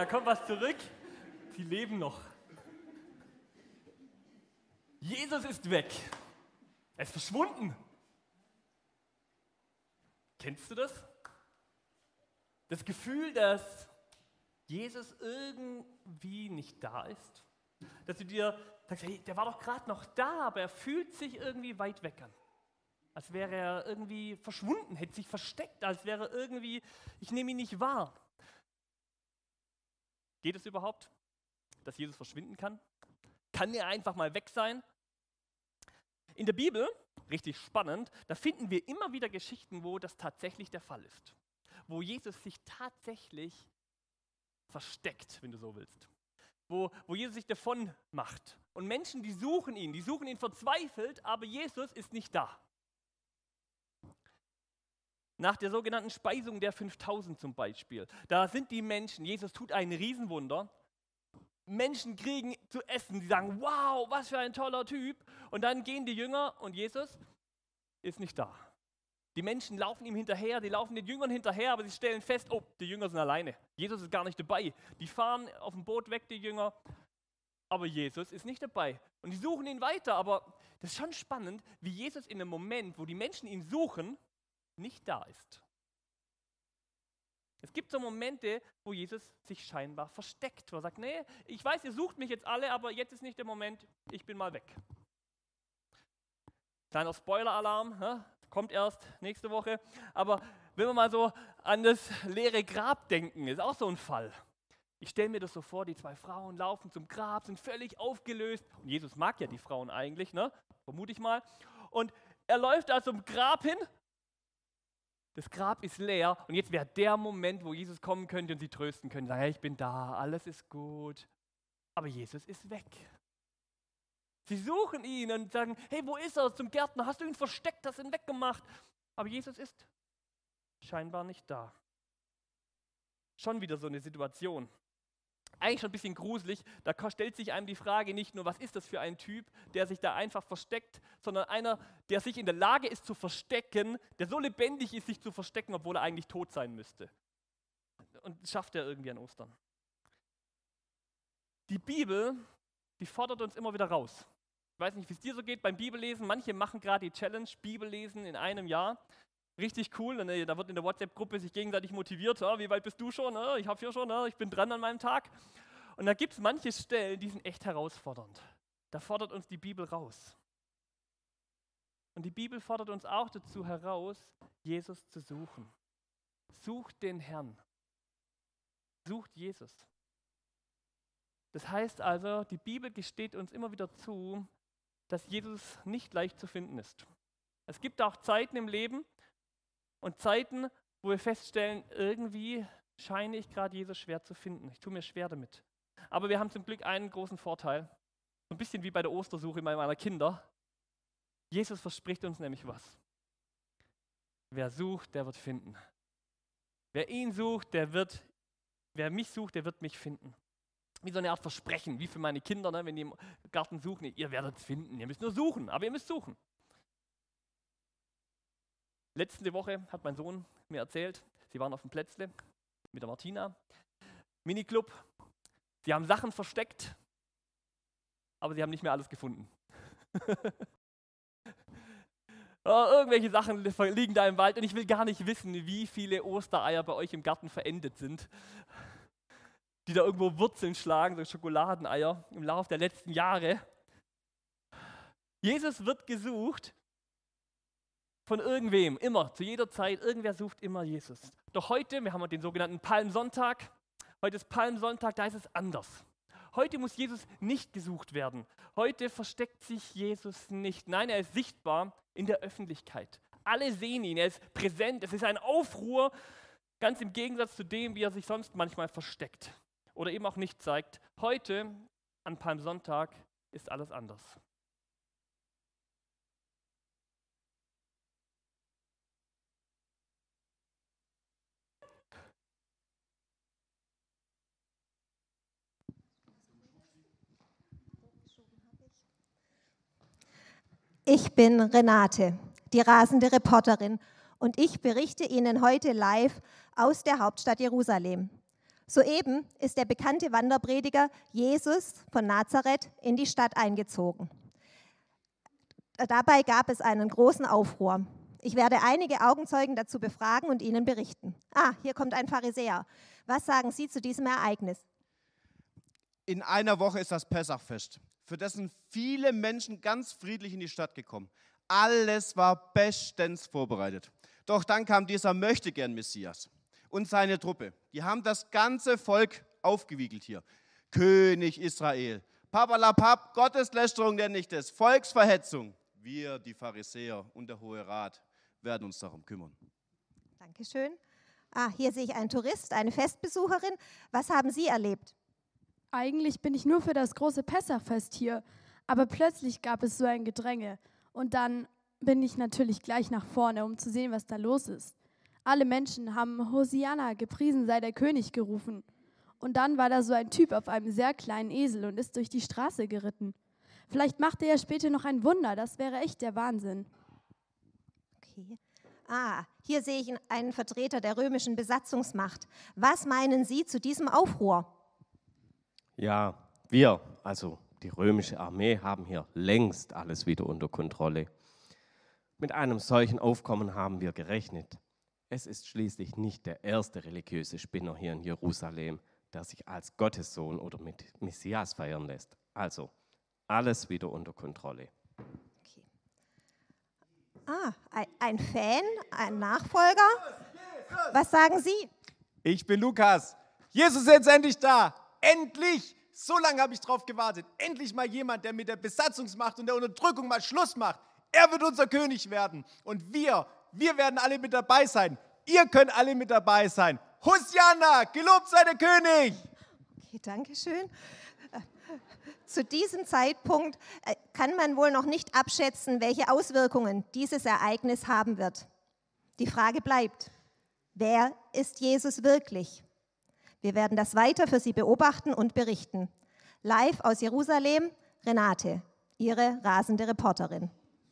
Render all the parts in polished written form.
da kommt was zurück. Sie leben noch. Jesus ist weg. Er ist verschwunden. Kennst du das? Das Gefühl, dass Jesus irgendwie nicht da ist? Dass du dir sagst, hey, der war doch gerade noch da, aber er fühlt sich irgendwie weit weg an. Als wäre er irgendwie verschwunden, hätte sich versteckt, als wäre irgendwie, ich nehme ihn nicht wahr. Geht es überhaupt, dass Jesus verschwinden kann? Kann er einfach mal weg sein? In der Bibel, richtig spannend, da finden wir immer wieder Geschichten, wo das tatsächlich der Fall ist. Wo Jesus sich tatsächlich versteckt, wenn du so willst. Wo Jesus sich davon macht. Und Menschen, die suchen ihn verzweifelt, aber Jesus ist nicht da. Nach der sogenannten Speisung der 5000 zum Beispiel, da sind die Menschen, Jesus tut ein Riesenwunder, Menschen kriegen zu essen, die sagen, wow, was für ein toller Typ. Und dann gehen die Jünger und Jesus ist nicht da. Die Menschen laufen ihm hinterher, die laufen den Jüngern hinterher, aber sie stellen fest, oh, die Jünger sind alleine. Jesus ist gar nicht dabei. Die fahren auf dem Boot weg, die Jünger, aber Jesus ist nicht dabei. Und die suchen ihn weiter, aber das ist schon spannend, wie Jesus in einem Moment, wo die Menschen ihn suchen, nicht da ist. Es gibt so Momente, wo Jesus sich scheinbar versteckt, wo er sagt, nee, ich weiß, ihr sucht mich jetzt alle, aber jetzt ist nicht der Moment, ich bin mal weg. Kleiner Spoiler-Alarm, kommt erst nächste Woche, aber wenn wir mal so an das leere Grab denken, ist auch so ein Fall. Ich stelle mir das so vor, die zwei Frauen laufen zum Grab, sind völlig aufgelöst und Jesus mag ja die Frauen eigentlich, vermute ich mal, und er läuft da zum Grab hin. Das Grab ist leer und jetzt wäre der Moment, wo Jesus kommen könnte und sie trösten könnte. Sagen, hey, ich bin da, alles ist gut. Aber Jesus ist weg. Sie suchen ihn und sagen, hey, wo ist er? Zum Gärtner, hast du ihn versteckt, hast ihn weggemacht? Aber Jesus ist scheinbar nicht da. Schon wieder so eine Situation. Eigentlich schon ein bisschen gruselig, da stellt sich einem die Frage nicht nur, was ist das für ein Typ, der sich da einfach versteckt, sondern einer, der sich in der Lage ist zu verstecken, der so lebendig ist, sich zu verstecken, obwohl er eigentlich tot sein müsste. Und das schafft er irgendwie an Ostern. Die Bibel, die fordert uns immer wieder raus. Ich weiß nicht, wie es dir so geht beim Bibellesen. Manche machen gerade die Challenge Bibellesen in einem Jahr. Richtig cool. Und da wird in der WhatsApp-Gruppe sich gegenseitig motiviert. Wie weit bist du schon? Ich habe hier schon, ich bin dran an meinem Tag. Und da gibt es manche Stellen, die sind echt herausfordernd. Da fordert uns die Bibel raus. Und die Bibel fordert uns auch dazu heraus, Jesus zu suchen. Sucht den Herrn. Sucht Jesus. Das heißt also, die Bibel gesteht uns immer wieder zu, dass Jesus nicht leicht zu finden ist. Es gibt auch Zeiten im Leben und Zeiten, wo wir feststellen, irgendwie scheine ich gerade Jesus schwer zu finden. Ich tue mir schwer damit. Aber wir haben zum Glück einen großen Vorteil, so ein bisschen wie bei der Ostersuche meiner Kinder. Jesus verspricht uns nämlich was. Wer sucht, der wird finden. Wer ihn sucht, wer mich sucht, der wird mich finden. Wie so eine Art Versprechen, wie für meine Kinder, wenn die im Garten suchen, ihr werdet es finden, ihr müsst nur suchen, aber ihr müsst suchen. Letzte Woche hat mein Sohn mir erzählt, sie waren auf dem Plätzle mit der Martina, Miniclub, sie haben Sachen versteckt, aber sie haben nicht mehr alles gefunden. Irgendwelche Sachen liegen da im Wald und ich will gar nicht wissen, wie viele Ostereier bei euch im Garten verendet sind, die da irgendwo Wurzeln schlagen, so Schokoladeneier im Laufe der letzten Jahre. Jesus wird gesucht von irgendwem, immer, zu jeder Zeit. Irgendwer sucht immer Jesus. Doch heute, wir haben den sogenannten Palmsonntag. Heute ist Palmsonntag, da ist es anders. Heute muss Jesus nicht gesucht werden. Heute versteckt sich Jesus nicht. Nein, er ist sichtbar in der Öffentlichkeit. Alle sehen ihn, er ist präsent. Es ist ein Aufruhr, ganz im Gegensatz zu dem, wie er sich sonst manchmal versteckt oder eben auch nicht zeigt. Heute, an Palmsonntag, ist alles anders. Ich bin Renate, die rasende Reporterin, und ich berichte Ihnen heute live aus der Hauptstadt Jerusalem. Soeben ist der bekannte Wanderprediger Jesus von Nazareth in die Stadt eingezogen. Dabei gab es einen großen Aufruhr. Ich werde einige Augenzeugen dazu befragen und ihnen berichten. Hier kommt ein Pharisäer. Was sagen Sie zu diesem Ereignis? In einer Woche ist das Pessachfest. Für das sind viele Menschen ganz friedlich in die Stadt gekommen. Alles war bestens vorbereitet. Doch dann kam dieser Möchtegern-Messias und seine Truppe. Die haben das ganze Volk aufgewiegelt hier. König Israel. Papalapap, Gotteslästerung nenne ich das. Volksverhetzung. Wir, die Pharisäer und der Hohe Rat, werden uns darum kümmern. Dankeschön. Hier sehe ich einen Tourist, eine Festbesucherin. Was haben Sie erlebt? Eigentlich bin ich nur für das große Pessachfest hier, aber plötzlich gab es so ein Gedränge. Und dann bin ich natürlich gleich nach vorne, um zu sehen, was da los ist. Alle Menschen haben Hosianna, gepriesen sei der König, gerufen. Und dann war da so ein Typ auf einem sehr kleinen Esel und ist durch die Straße geritten. Vielleicht macht er ja später noch ein Wunder, das wäre echt der Wahnsinn. Okay. Hier sehe ich einen Vertreter der römischen Besatzungsmacht. Was meinen Sie zu diesem Aufruhr? Ja, wir, also die römische Armee, haben hier längst alles wieder unter Kontrolle. Mit einem solchen Aufkommen haben wir gerechnet. Es ist schließlich nicht der erste religiöse Spinner hier in Jerusalem, der sich als Gottessohn oder mit Messias feiern lässt. Also, alles wieder unter Kontrolle. Okay. Ein Fan, ein Nachfolger. Was sagen Sie? Ich bin Lukas. Jesus ist jetzt endlich da. Endlich! So lange habe ich drauf gewartet. Endlich mal jemand, der mit der Besatzungsmacht und der Unterdrückung mal Schluss macht. Er wird unser König werden. Und wir werden alle mit dabei sein. Ihr könnt alle mit dabei sein. Hosianna, gelobt sei der König! Okay, danke schön. Zu diesem Zeitpunkt kann man wohl noch nicht abschätzen, welche Auswirkungen dieses Ereignis haben wird. Die Frage bleibt, wer ist Jesus wirklich? Wir werden das weiter für Sie beobachten und berichten. Live aus Jerusalem, Renate, Ihre rasende Reporterin.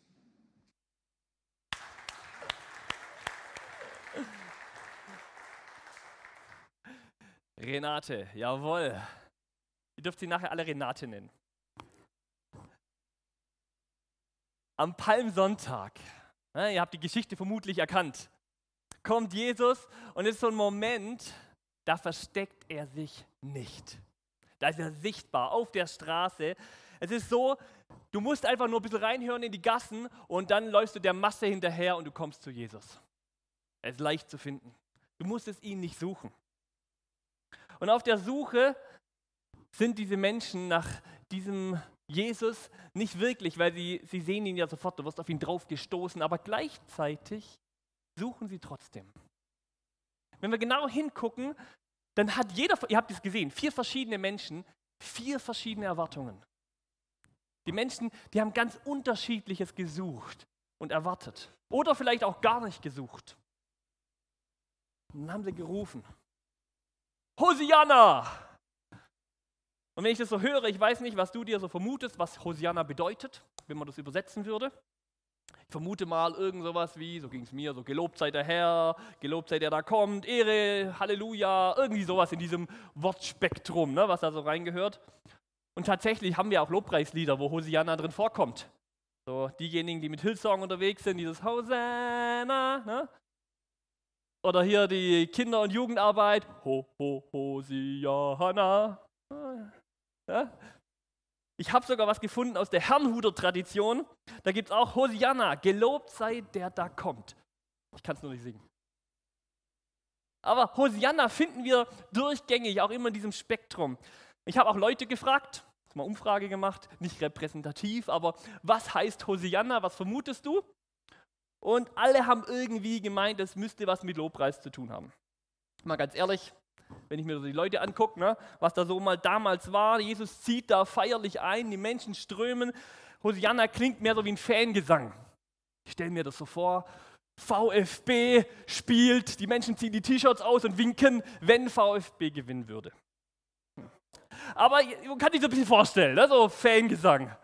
Renate, jawohl. Ihr dürft sie nachher alle Renate nennen. Am Palmsonntag, ihr habt die Geschichte vermutlich erkannt, kommt Jesus und es ist so ein Moment, da versteckt er sich nicht. Da ist er sichtbar auf der Straße. Es ist so, du musst einfach nur ein bisschen reinhören in die Gassen und dann läufst du der Masse hinterher und du kommst zu Jesus. Er ist leicht zu finden. Du musstest ihn nicht suchen. Und auf der Suche sind diese Menschen nach diesem Jesus nicht wirklich, weil sie sehen ihn ja sofort, du wirst auf ihn drauf gestoßen, aber gleichzeitig suchen sie trotzdem. Wenn wir genau hingucken, dann hat jeder, ihr habt es gesehen, 4 verschiedene Menschen, 4 verschiedene Erwartungen. Die Menschen, die haben ganz Unterschiedliches gesucht und erwartet. Oder vielleicht auch gar nicht gesucht. Und dann haben sie gerufen, Hosianna! Und wenn ich das so höre, ich weiß nicht, was du dir so vermutest, was Hosianna bedeutet, wenn man das übersetzen würde. Ich vermute mal irgend sowas wie, so ging es mir, so gelobt sei der Herr, gelobt sei der da kommt, Ehre, Halleluja, irgendwie sowas in diesem Wortspektrum, was da so reingehört. Und tatsächlich haben wir auch Lobpreislieder, wo Hosianna drin vorkommt. So diejenigen, die mit Hillsong unterwegs sind, dieses Hosanna, ne? Oder hier die Kinder- und Jugendarbeit, Hosianna. Ja? Ich habe sogar was gefunden aus der Herrnhuter-Tradition. Da gibt es auch Hosianna, gelobt sei der da kommt. Ich kann es nur nicht singen. Aber Hosianna finden wir durchgängig, auch immer in diesem Spektrum. Ich habe auch Leute gefragt, mal Umfrage gemacht, nicht repräsentativ, aber was heißt Hosianna, was vermutest du? Und alle haben irgendwie gemeint, das müsste was mit Lobpreis zu tun haben. Mal ganz ehrlich, wenn ich mir so die Leute angucke, was da so mal damals war, Jesus zieht da feierlich ein, die Menschen strömen. Hosianna klingt mehr so wie ein Fangesang. Ich stelle mir das so vor, VfB spielt, die Menschen ziehen die T-Shirts aus und winken, wenn VfB gewinnen würde. Aber man kann sich so ein bisschen vorstellen, so Fangesang.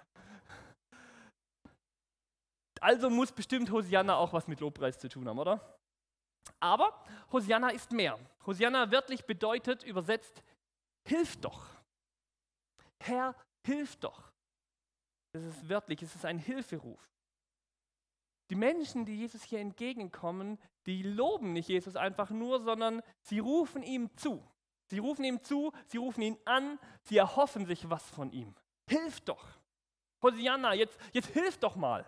Also muss bestimmt Hosianna auch was mit Lobpreis zu tun haben, oder? Aber Hosianna ist mehr. Hosianna wörtlich bedeutet übersetzt, hilf doch. Herr, hilf doch. Das ist wörtlich, es ist ein Hilferuf. Die Menschen, die Jesus hier entgegenkommen, die loben nicht Jesus einfach nur, sondern sie rufen ihm zu. Sie rufen ihm zu, sie rufen ihn an, sie erhoffen sich was von ihm. Hilf doch. Hosianna, jetzt hilf doch mal.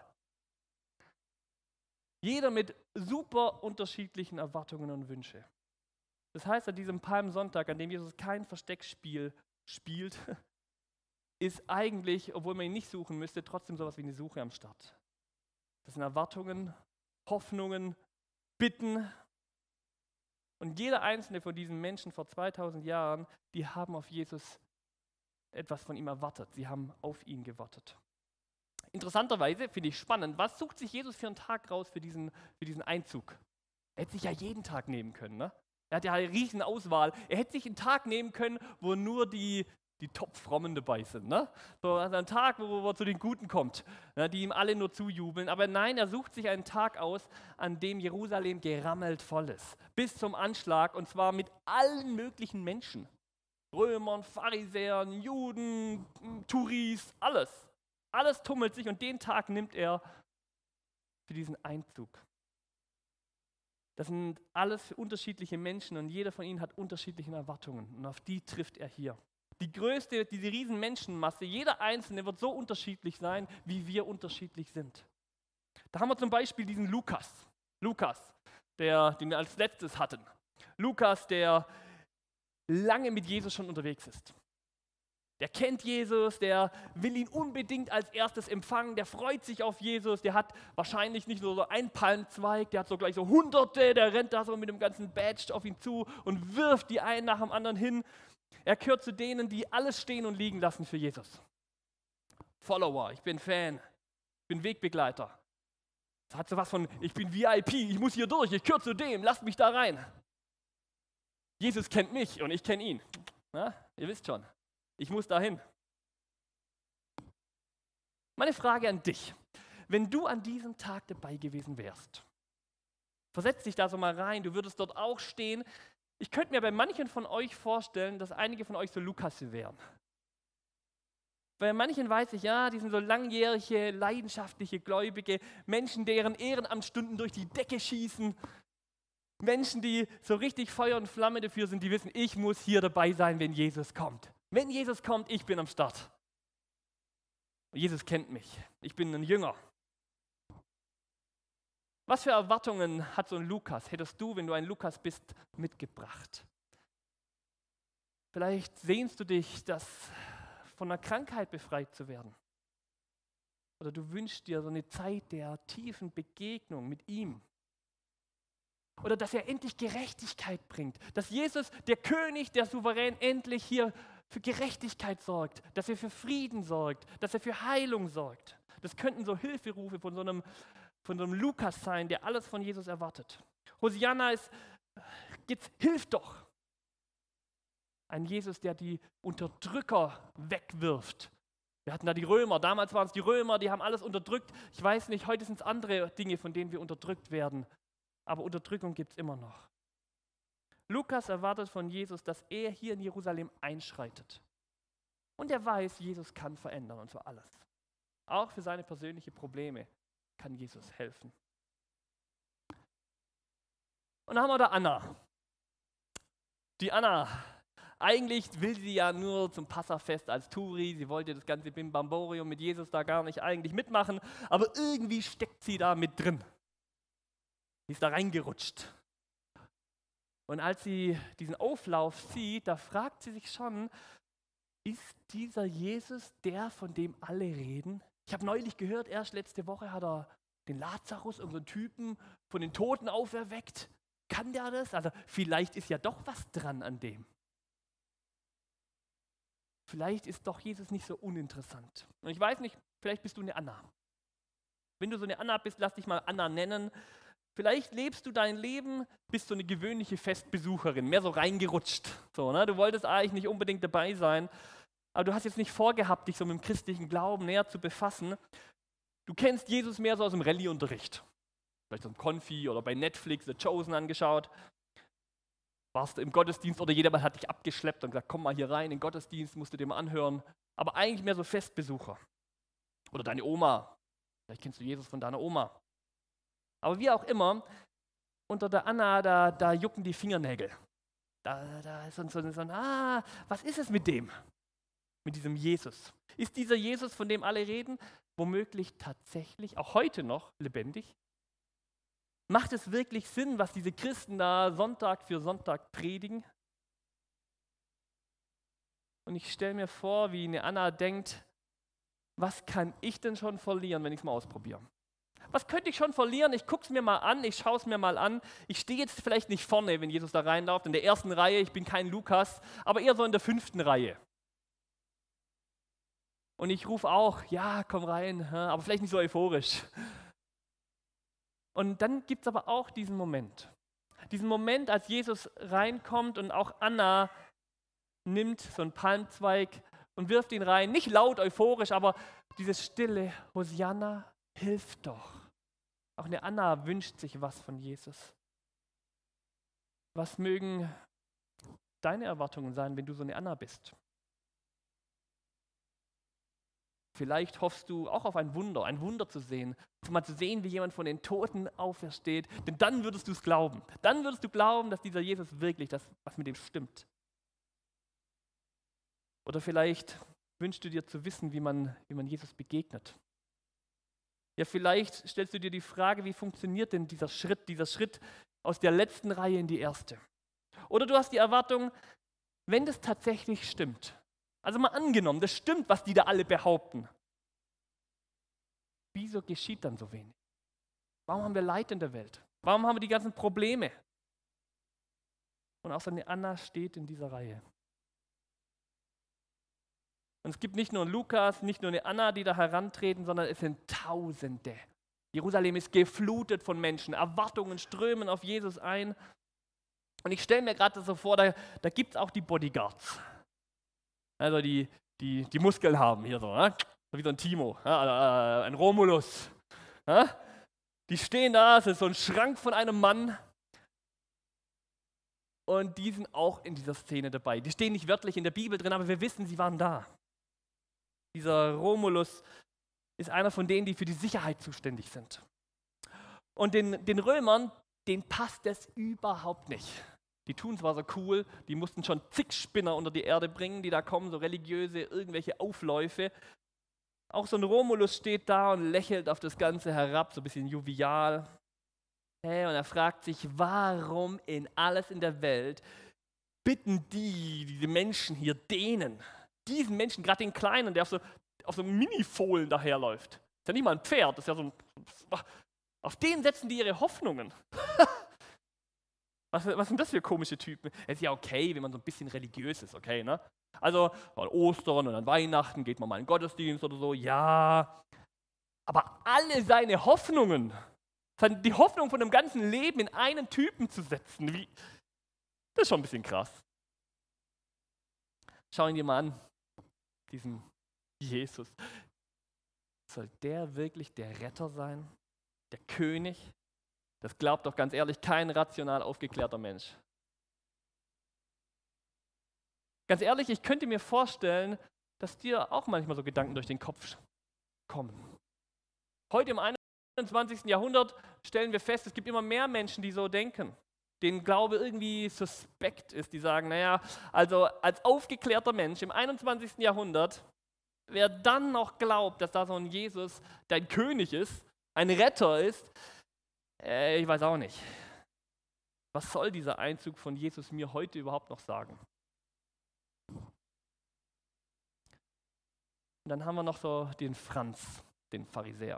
Jeder mit super unterschiedlichen Erwartungen und Wünschen. Das heißt, an diesem Palmsonntag, an dem Jesus kein Versteckspiel spielt, ist eigentlich, obwohl man ihn nicht suchen müsste, trotzdem sowas wie eine Suche am Start. Das sind Erwartungen, Hoffnungen, Bitten. Und jeder einzelne von diesen Menschen vor 2000 Jahren, die haben auf Jesus etwas von ihm erwartet. Sie haben auf ihn gewartet. Interessanterweise, finde ich spannend, was sucht sich Jesus für einen Tag raus für diesen Einzug? Er hätte sich ja jeden Tag nehmen können. Ne? Er hat ja eine riesen Auswahl. Er hätte sich einen Tag nehmen können, wo nur die Top-Frommen dabei sind. Ne? So also ein Tag, wo er zu den Guten kommt, ne, die ihm alle nur zujubeln. Aber nein, er sucht sich einen Tag aus, an dem Jerusalem gerammelt voll ist. Bis zum Anschlag, und zwar mit allen möglichen Menschen. Römern, Pharisäern, Juden, Touris, alles. Alles tummelt sich und den Tag nimmt er für diesen Einzug. Das sind alles unterschiedliche Menschen und jeder von ihnen hat unterschiedliche Erwartungen und auf die trifft er hier. Diese riesen Menschenmasse, jeder Einzelne wird so unterschiedlich sein, wie wir unterschiedlich sind. Da haben wir zum Beispiel diesen Lukas, den wir als letztes hatten. Lukas, der lange mit Jesus schon unterwegs ist. Der kennt Jesus, der will ihn unbedingt als erstes empfangen, der freut sich auf Jesus, der hat wahrscheinlich nicht nur so einen Palmzweig, der hat so gleich so Hunderte, der rennt da so mit dem ganzen Badge auf ihn zu und wirft die einen nach dem anderen hin. Er gehört zu denen, die alles stehen und liegen lassen für Jesus. Follower, ich bin Fan, ich bin Wegbegleiter. Das hat so was von, ich bin VIP, ich muss hier durch, ich gehöre zu dem, lasst mich da rein. Jesus kennt mich und ich kenne ihn. Na, ihr wisst schon. Ich muss dahin. Meine Frage an dich. Wenn du an diesem Tag dabei gewesen wärst, versetz dich da so mal rein, du würdest dort auch stehen. Ich könnte mir bei manchen von euch vorstellen, dass einige von euch so Lukas wären. Bei manchen weiß ich, ja, die sind so langjährige, leidenschaftliche, gläubige Menschen, deren Ehrenamtsstunden durch die Decke schießen. Menschen, die so richtig Feuer und Flamme dafür sind, die wissen, ich muss hier dabei sein, wenn Jesus kommt. Wenn Jesus kommt, ich bin am Start. Jesus kennt mich. Ich bin ein Jünger. Was für Erwartungen hat so ein Lukas, hättest du, wenn du ein Lukas bist, mitgebracht? Vielleicht sehnst du dich, von einer Krankheit befreit zu werden. Oder du wünschst dir so eine Zeit der tiefen Begegnung mit ihm. Oder dass er endlich Gerechtigkeit bringt. Dass Jesus, der König, der Souverän, endlich hier für Gerechtigkeit sorgt. Dass er für Frieden sorgt. Dass er für Heilung sorgt. Das könnten so Hilferufe von so einem Lukas sein, der alles von Jesus erwartet. Hosianna ist, jetzt hilf doch. Ein Jesus, der die Unterdrücker wegwirft. Wir hatten da die Römer, damals waren es die Römer, die haben alles unterdrückt. Ich weiß nicht, heute sind es andere Dinge, von denen wir unterdrückt werden. Aber Unterdrückung gibt es immer noch. Lukas erwartet von Jesus, dass er hier in Jerusalem einschreitet. Und er weiß, Jesus kann verändern und zwar alles. Auch für seine persönlichen Probleme kann Jesus helfen. Und dann haben wir da Anna. Die Anna, eigentlich will sie ja nur zum Passafest als Touri. Sie wollte das ganze Bimbamborium mit Jesus da gar nicht eigentlich mitmachen, aber irgendwie steckt sie da mit drin. Sie ist da reingerutscht. Und als sie diesen Auflauf sieht, da fragt sie sich schon, ist dieser Jesus der, von dem alle reden? Ich habe neulich gehört, erst letzte Woche hat er den Lazarus, unseren Typen, von den Toten auferweckt. Kann der das? Also vielleicht ist ja doch was dran an dem. Vielleicht ist doch Jesus nicht so uninteressant. Und ich weiß nicht, vielleicht bist du eine Anna. Wenn du so eine Anna bist, lass dich mal Anna nennen. Vielleicht lebst du dein Leben, bist so eine gewöhnliche Festbesucherin, mehr so reingerutscht. So, ne? Du wolltest eigentlich nicht unbedingt dabei sein, aber du hast jetzt nicht vorgehabt, dich so mit dem christlichen Glauben näher zu befassen. Du kennst Jesus mehr so aus dem Rallye-Unterricht. vielleicht so ein Konfi oder bei Netflix The Chosen angeschaut. Warst du im Gottesdienst oder jeder hat dich abgeschleppt und gesagt, komm mal hier rein in den Gottesdienst, musst du dir mal anhören. Aber eigentlich mehr so Festbesucher. Oder deine Oma. Vielleicht kennst du Jesus von deiner Oma. Aber wie auch immer, unter der Anna, da jucken die Fingernägel. Da ist so ein, was ist es mit dem? Mit diesem Jesus. Ist dieser Jesus, von dem alle reden, womöglich tatsächlich, auch heute noch, lebendig? Macht es wirklich Sinn, was diese Christen da Sonntag für Sonntag predigen? Und ich stelle mir vor, wie eine Anna denkt, was kann ich denn schon verlieren, wenn ich es mal ausprobiere? Was könnte ich schon verlieren? Ich gucke es mir mal an, ich schaue es mir mal an. Ich stehe jetzt vielleicht nicht vorne, wenn Jesus da reinläuft, in der ersten Reihe, ich bin kein Lukas, aber eher so in der 5. Reihe. Und ich rufe auch, ja, komm rein, aber vielleicht nicht so euphorisch. Und dann gibt es aber auch diesen Moment, als Jesus reinkommt und auch Anna nimmt so einen Palmzweig und wirft ihn rein, nicht laut euphorisch, aber dieses stille, Hosianna, hilf doch. Auch eine Anna wünscht sich was von Jesus. Was mögen deine Erwartungen sein, wenn du so eine Anna bist? Vielleicht hoffst du auch auf ein Wunder zu sehen, mal zu sehen, wie jemand von den Toten aufersteht, denn dann würdest du es glauben. Dann würdest du glauben, dass dieser Jesus wirklich das, was mit ihm stimmt. Oder vielleicht wünschst du dir zu wissen, wie man Jesus begegnet. Ja, vielleicht stellst du dir die Frage, wie funktioniert denn dieser Schritt aus der letzten Reihe in die erste? Oder du hast die Erwartung, wenn das tatsächlich stimmt, also mal angenommen, das stimmt, was die da alle behaupten, wieso geschieht dann so wenig? Warum haben wir Leid in der Welt? Warum haben wir die ganzen Probleme? Und auch so eine Anna steht in dieser Reihe. Und es gibt nicht nur einen Lukas, nicht nur eine Anna, die da herantreten, sondern es sind Tausende. Jerusalem ist geflutet von Menschen, Erwartungen strömen auf Jesus ein. Und ich stelle mir gerade so vor, da gibt es auch die Bodyguards. Also die Muskeln haben hier so, ne? So wie so ein Timo, ein Romulus. Ne? Die stehen da, es ist so ein Schrank von einem Mann. Und die sind auch in dieser Szene dabei. Die stehen nicht wörtlich in der Bibel drin, aber wir wissen, sie waren da. Dieser Romulus ist einer von denen, die für die Sicherheit zuständig sind. Und den Römern, denen passt das überhaupt nicht. Die tun zwar so cool, die mussten schon zig Spinner unter die Erde bringen, die da kommen, so religiöse, irgendwelche Aufläufe. Auch so ein Romulus steht da und lächelt auf das Ganze herab, so ein bisschen jovial. Hey, und er fragt sich, warum in alles in der Welt bitten diese Menschen hier diesen Menschen, gerade den Kleinen, der auf so Mini-Fohlen daherläuft. Das ist ja nicht mal ein Pferd, das ist ja so ein, auf den setzen die ihre Hoffnungen. Was sind das für komische Typen? Es ist ja okay, wenn man so ein bisschen religiös ist, okay, ne? Also an Ostern und an Weihnachten geht man mal in den Gottesdienst oder so, ja. Aber alle seine Hoffnungen, die Hoffnung von dem ganzen Leben in einen Typen zu setzen, das ist schon ein bisschen krass. Schau ihn dir mal an, diesen Jesus. Soll der wirklich der Retter sein? Der König? Das glaubt doch ganz ehrlich kein rational aufgeklärter Mensch. Ganz ehrlich, ich könnte mir vorstellen, dass dir auch manchmal so Gedanken durch den Kopf kommen. Heute im 21. Jahrhundert stellen wir fest, es gibt immer mehr Menschen, die so denken, denen Glaube irgendwie suspekt ist, die sagen, naja, also als aufgeklärter Mensch im 21. Jahrhundert, wer dann noch glaubt, dass da so ein Jesus dein König ist, ein Retter ist, ich weiß auch nicht. Was soll dieser Einzug von Jesus mir heute überhaupt noch sagen? Und dann haben wir noch so den Franz, den Pharisäer.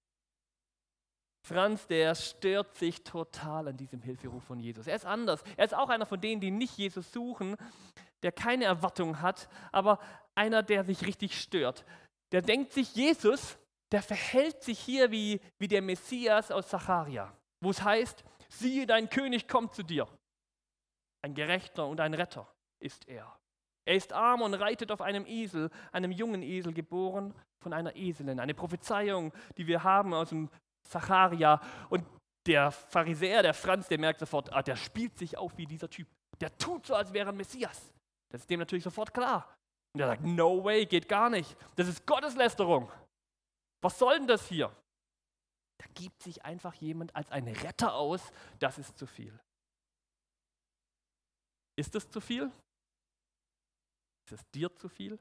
Franz, der stört sich total an diesem Hilferuf von Jesus. Er ist anders. Er ist auch einer von denen, die nicht Jesus suchen, der keine Erwartung hat, aber einer, der sich richtig stört. Der denkt sich, Jesus, der verhält sich hier wie der Messias aus Sacharja, wo es heißt, siehe, dein König kommt zu dir. Ein Gerechter und ein Retter ist er. Er ist arm und reitet auf einem Esel, einem jungen Esel, geboren von einer Eselin. Eine Prophezeiung, die wir haben aus dem Sacharja. Und Der Pharisäer, der Franz, der merkt sofort, der spielt sich auf wie dieser Typ. Der tut so, als wäre er ein Messias. Das ist dem natürlich sofort klar. Und er sagt, no way, geht gar nicht. Das ist Gotteslästerung. Was soll denn das hier? Da gibt sich einfach jemand als ein Retter aus, das ist zu viel. Ist es zu viel? Ist es dir zu viel?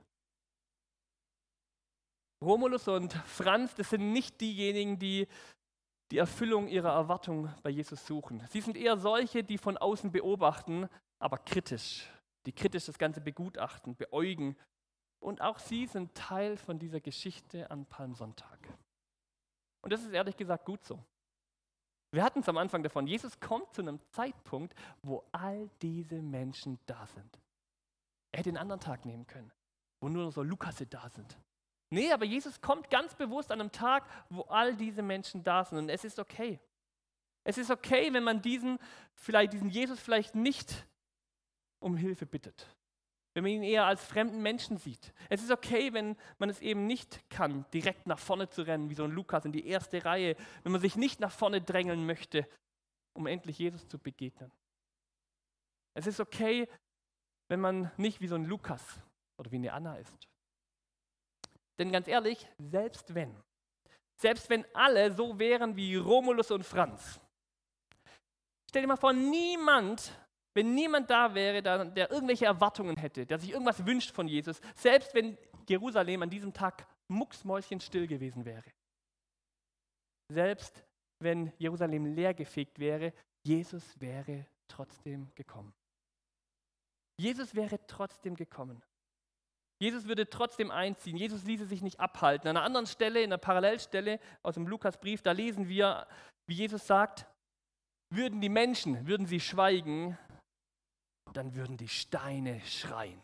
Romulus und Franz, das sind nicht diejenigen, die die Erfüllung ihrer Erwartung bei Jesus suchen. Sie sind eher solche, die von außen beobachten, aber kritisch, die kritisch das Ganze begutachten, beäugen. Und auch sie sind Teil von dieser Geschichte an Palmsonntag. Und das ist ehrlich gesagt gut so. Wir hatten es am Anfang davon, Jesus kommt zu einem Zeitpunkt, wo all diese Menschen da sind. Er hätte einen anderen Tag nehmen können, wo nur so Lukasse da sind. Nee, aber Jesus kommt ganz bewusst an einem Tag, wo all diese Menschen da sind. Und es ist okay. Es ist okay, wenn man diesen Jesus vielleicht nicht um Hilfe bittet. Wenn man ihn eher als fremden Menschen sieht. Es ist okay, wenn man es eben nicht kann, direkt nach vorne zu rennen, wie so ein Lukas in die erste Reihe. Wenn man sich nicht nach vorne drängeln möchte, um endlich Jesus zu begegnen. Es ist okay, wenn man nicht wie so ein Lukas oder wie eine Anna ist. Denn ganz ehrlich, selbst wenn alle so wären wie Romulus und Franz, stell dir mal vor, wenn niemand da wäre, der irgendwelche Erwartungen hätte, der sich irgendwas wünscht von Jesus, selbst wenn Jerusalem an diesem Tag mucksmäuschenstill gewesen wäre, selbst wenn Jerusalem leergefegt wäre, Jesus wäre trotzdem gekommen. Jesus wäre trotzdem gekommen. Jesus würde trotzdem einziehen. Jesus ließe sich nicht abhalten. An einer anderen Stelle, in einer Parallelstelle aus dem Lukasbrief, da lesen wir, wie Jesus sagt, würden die Menschen, würden sie schweigen, dann würden die Steine schreien.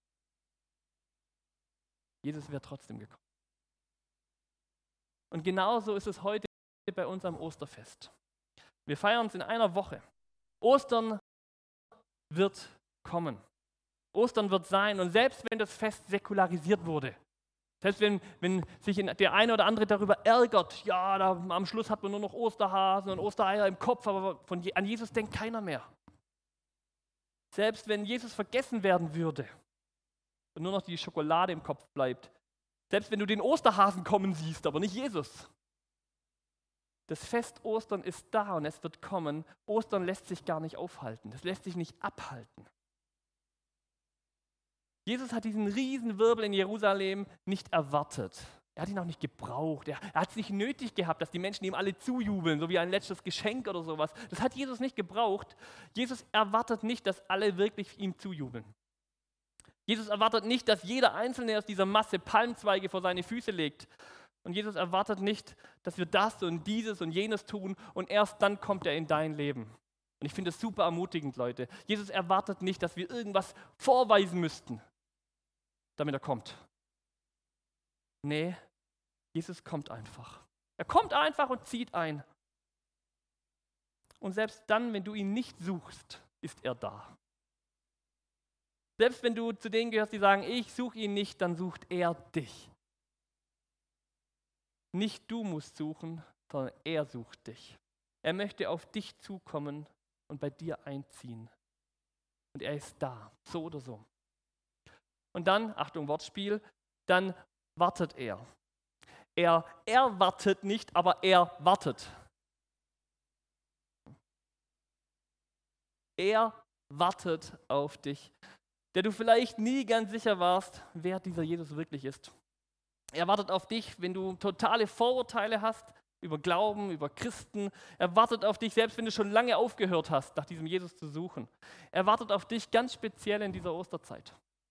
Jesus wäre trotzdem gekommen. Und genauso ist es heute bei uns am Osterfest. Wir feiern es in einer Woche. Ostern wird kommen. Ostern wird sein. Und selbst wenn das Fest säkularisiert wurde, selbst wenn sich der eine oder andere darüber ärgert, ja, am Schluss hat man nur noch Osterhasen und Ostereier im Kopf, aber an Jesus denkt keiner mehr. Selbst wenn Jesus vergessen werden würde und nur noch die Schokolade im Kopf bleibt, selbst wenn du den Osterhasen kommen siehst, aber nicht Jesus. Das Fest Ostern ist da und es wird kommen. Ostern lässt sich gar nicht aufhalten, das lässt sich nicht abhalten. Jesus hat diesen Riesenwirbel in Jerusalem nicht erwartet. Er hat ihn auch nicht gebraucht. Er hat es nicht nötig gehabt, dass die Menschen ihm alle zujubeln, so wie ein letztes Geschenk oder sowas. Das hat Jesus nicht gebraucht. Jesus erwartet nicht, dass alle wirklich ihm zujubeln. Jesus erwartet nicht, dass jeder Einzelne aus dieser Masse Palmzweige vor seine Füße legt. Und Jesus erwartet nicht, dass wir das und dieses und jenes tun und erst dann kommt er in dein Leben. Und ich finde es super ermutigend, Leute. Jesus erwartet nicht, dass wir irgendwas vorweisen müssten, damit er kommt. Nee, Jesus kommt einfach. Er kommt einfach und zieht ein. Und selbst dann, wenn du ihn nicht suchst, ist er da. Selbst wenn du zu denen gehörst, die sagen, ich suche ihn nicht, dann sucht er dich. Nicht du musst suchen, sondern er sucht dich. Er möchte auf dich zukommen und bei dir einziehen. Und er ist da, so oder so. Und dann, Achtung, Wortspiel, dann wartet er. Er wartet nicht, aber er wartet. Er wartet auf dich, der du vielleicht nie ganz sicher warst, wer dieser Jesus wirklich ist. Er wartet auf dich, wenn du totale Vorurteile hast über Glauben, über Christen. Er wartet auf dich, selbst wenn du schon lange aufgehört hast, nach diesem Jesus zu suchen. Er wartet auf dich ganz speziell in dieser Osterzeit.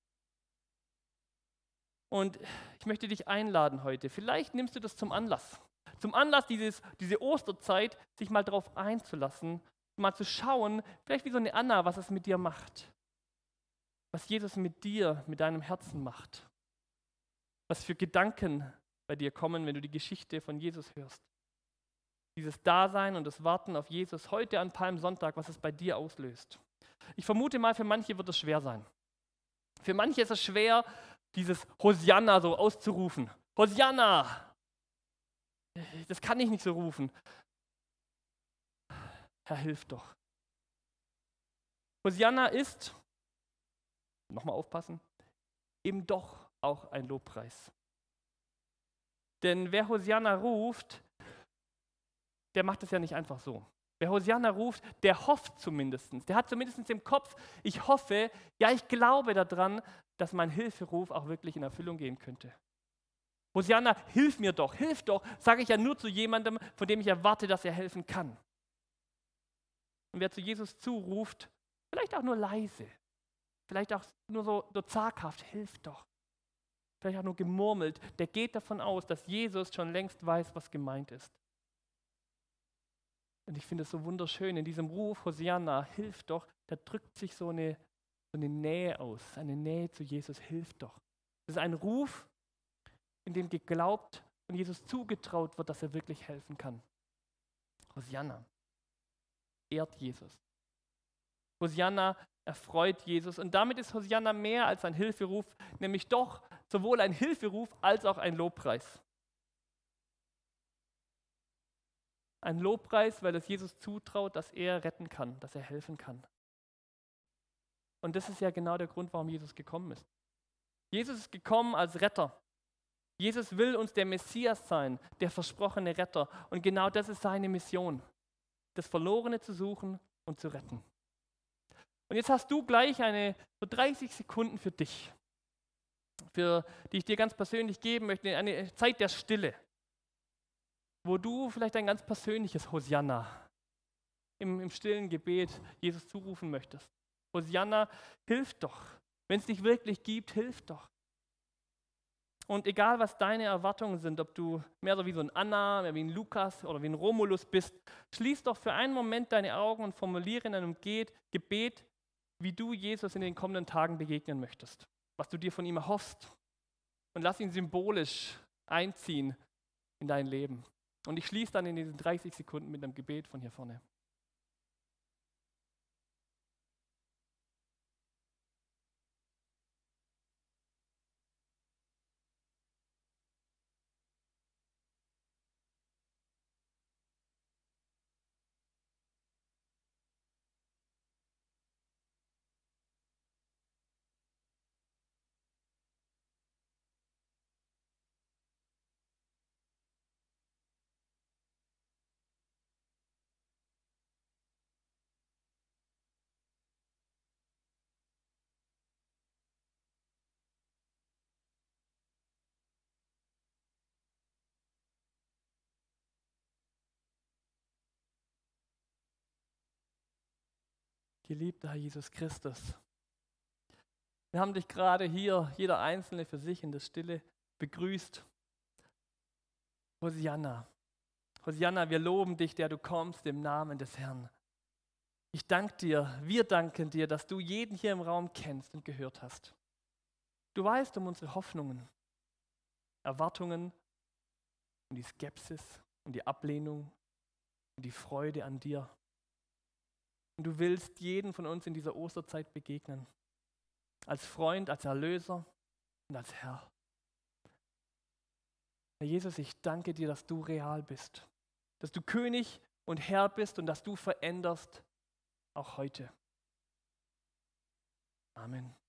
Und ich möchte dich einladen heute, vielleicht nimmst du das zum Anlass, diese Osterzeit, sich mal darauf einzulassen, mal zu schauen, vielleicht wie so eine Anna, was es mit dir macht, was Jesus mit dir, mit deinem Herzen macht, was für Gedanken bei dir kommen, wenn du die Geschichte von Jesus hörst. Dieses Dasein und das Warten auf Jesus heute an Palmsonntag, was es bei dir auslöst. Ich vermute mal, für manche wird es schwer sein. Für manche ist es schwer, dieses Hosianna so auszurufen. Hosianna! Das kann ich nicht so rufen. Herr, hilf doch. Hosianna ist, nochmal aufpassen, eben doch auch ein Lobpreis. Denn wer Hosianna ruft, der macht es ja nicht einfach so. Wer Hosianna ruft, der hofft zumindest. Der hat zumindest im Kopf, ich hoffe, ja, ich glaube daran, dass mein Hilferuf auch wirklich in Erfüllung gehen könnte. Hosianna, hilf mir doch, hilf doch, sage ich ja nur zu jemandem, von dem ich erwarte, dass er helfen kann. Und wer zu Jesus zuruft, vielleicht auch nur leise, vielleicht auch nur so zaghaft, hilf doch. Vielleicht auch nur gemurmelt, der geht davon aus, dass Jesus schon längst weiß, was gemeint ist. Und ich finde es so wunderschön, in diesem Ruf, Hosianna, hilf doch, da drückt sich so eine Nähe aus, eine Nähe zu Jesus, hilf doch. Das ist ein Ruf, in dem geglaubt und Jesus zugetraut wird, dass er wirklich helfen kann. Hosianna ehrt Jesus. Hosianna erfreut Jesus und damit ist Hosianna mehr als ein Hilferuf, nämlich doch sowohl ein Hilferuf als auch ein Lobpreis. Ein Lobpreis, weil es Jesus zutraut, dass er retten kann, dass er helfen kann. Und das ist ja genau der Grund, warum Jesus gekommen ist. Jesus ist gekommen als Retter. Jesus will uns der Messias sein, der versprochene Retter. Und genau das ist seine Mission, das Verlorene zu suchen und zu retten. Und jetzt hast du gleich so 30 Sekunden für dich, die ich dir ganz persönlich geben möchte, eine Zeit der Stille, wo du vielleicht ein ganz persönliches Hosianna im stillen Gebet Jesus zurufen möchtest. Hosianna, hilf doch. Wenn es dich wirklich gibt, hilf doch. Und egal, was deine Erwartungen sind, ob du mehr so wie so ein Anna, mehr wie ein Lukas oder wie ein Romulus bist, schließ doch für einen Moment deine Augen und formuliere in einem Gebet, wie du Jesus in den kommenden Tagen begegnen möchtest, was du dir von ihm erhoffst. Und lass ihn symbolisch einziehen in dein Leben. Und ich schließe dann in diesen 30 Sekunden mit einem Gebet von hier vorne. Geliebter Herr Jesus Christus, wir haben dich gerade hier, jeder Einzelne für sich in der Stille, begrüßt. Hosianna, Hosianna, wir loben dich, der du kommst, im Namen des Herrn. Ich danke dir, wir danken dir, dass du jeden hier im Raum kennst und gehört hast. Du weißt um unsere Hoffnungen, Erwartungen, um die Skepsis, um die Ablehnung, um die Freude an dir. Und du willst jeden von uns in dieser Osterzeit begegnen. Als Freund, als Erlöser und als Herr. Herr Jesus, ich danke dir, dass du real bist. Dass du König und Herr bist und dass du veränderst, auch heute. Amen.